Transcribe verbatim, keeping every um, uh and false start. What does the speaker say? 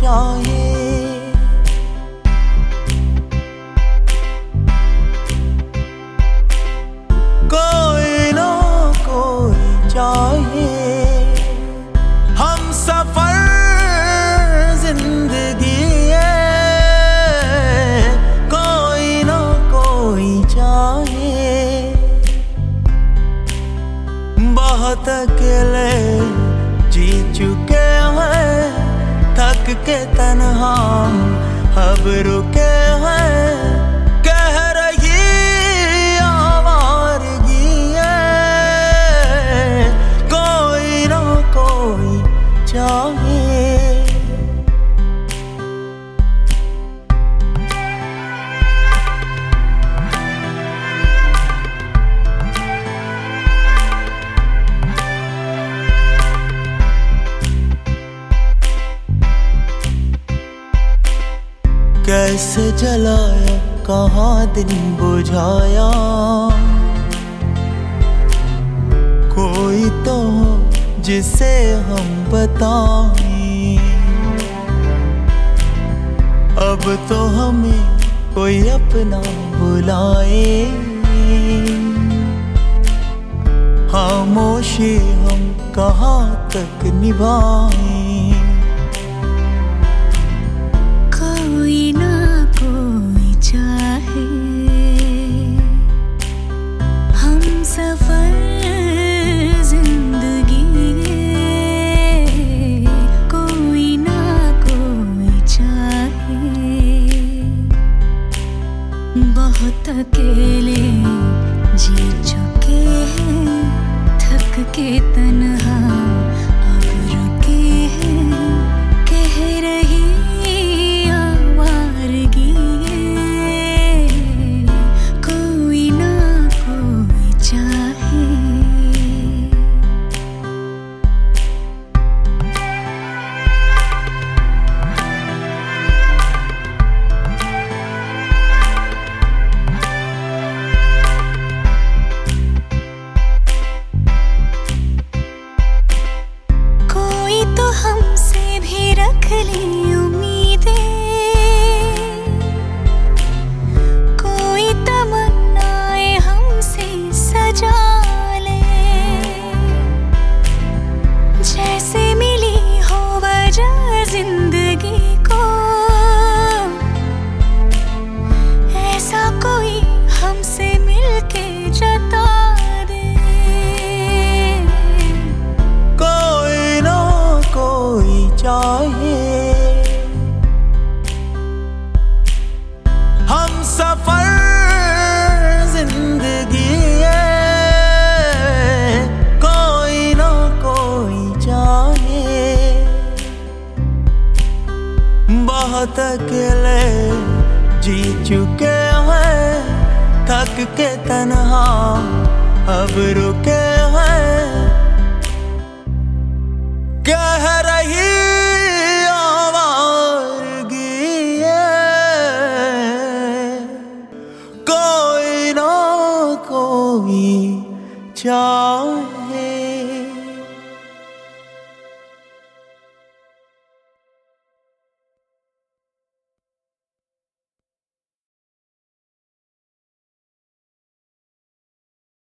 चाहे। कोई ना कोई चाहे, हम सफर जिंदगी है, कोई ना कोई चाहे। बहुत अकेले जी चुके हैं, थक के तन्हा अब रुके हैं, कह रही आवारगी है, कोई ना कोई चाहे। कैसे जलाया, कहाँ दिन बुझाया, कोई तो हो जिसे हम बताएं। अब तो हमें कोई अपना बुलाए, खामोशी हम कहाँ तक निभाएं। कोई ना कोई चाहे, हम सफर जिंदगी है, कोई ना कोई चाहे। बहुत अकेले जी चुके हैं, थक के तन्हा अब रुके हैं, कह रही हमसे भी रख ली उम्मीदें, कोई तमन्नाएं हमसे सजा ले, जैसे मिली हो वजह जिंदगी को, ऐसा कोई हमसे मिलके जता दे। चाहे हम सफर जिंदगी है, कोई ना कोई चाहे। बहुत अकेले जी चुके हैं, थक के तन्हा अब रुके हैं, कह रही कोई ना कोई चाहे।